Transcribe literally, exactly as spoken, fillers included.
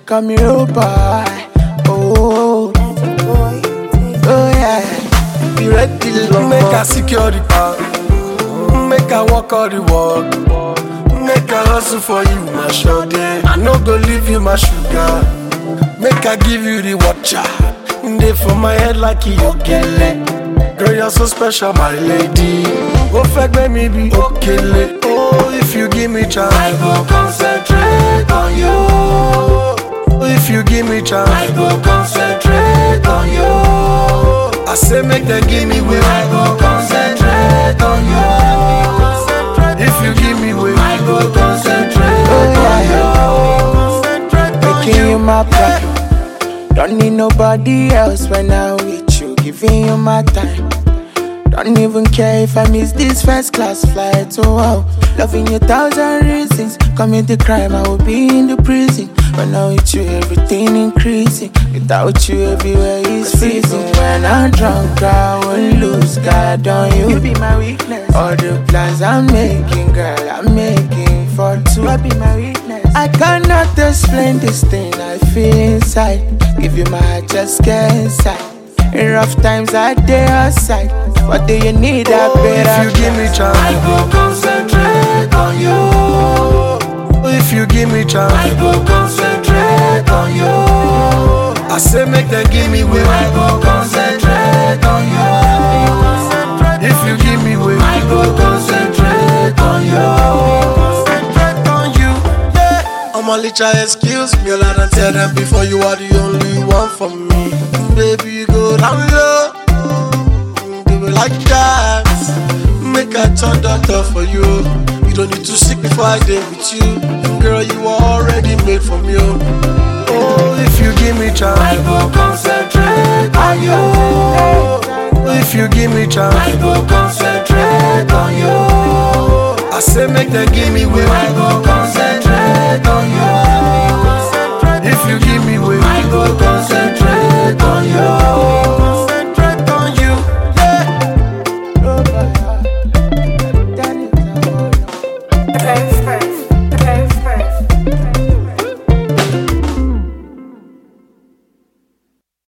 call me road boy. Oh, oh yeah. You ready to Make I secure the power. Make I walk all the walk. Make I hustle for you, my shorty. I no go leave you, my sugar. Make I give you the watcher. They for my head like you okay. Girl, you're so special, my lady. Go fake me be okay. Oh, if you give me chance, I go concentrate on you. If you give me chance, I go concentrate on you. I say make them give me way, I go concentrate on you. If you give me way, I go concentrate on you. Making you my pride. Don't need nobody else when I'm with you, giving you my time. Don't even care if I miss this first class flight. Oh wow, loving you thousand reasons. Commit the crime, I will be in the prison. But now with you, everything increasing. Without you, everywhere is freezing. When I'm drunk, I will lose God on you. You be my weakness. All the plans I'm making, girl, I'm making for two. You be my weakness. I cannot explain this thing I feel inside. Give you my heart, just get inside. In rough times, I dare outside. What do you need? I oh, better. If you give me chance, I go concentrate on you. If you give me chance, I go concentrate on you. I say make them give me way, I go concentrate on you. If you give me way, I go concentrate on you. Concentrate on you, yeah. I'm a little excuse me, I'll not tell them before you are the only one for me. Baby, you go down low, do it like that. Make a turn doctor for you. You don't need to seek before I date with you. Girl, you are already made from you. Oh, if you give me chance, I go concentrate on you. If you give me chance, I go concentrate on you. I say make them give me way, I go concentrate on you.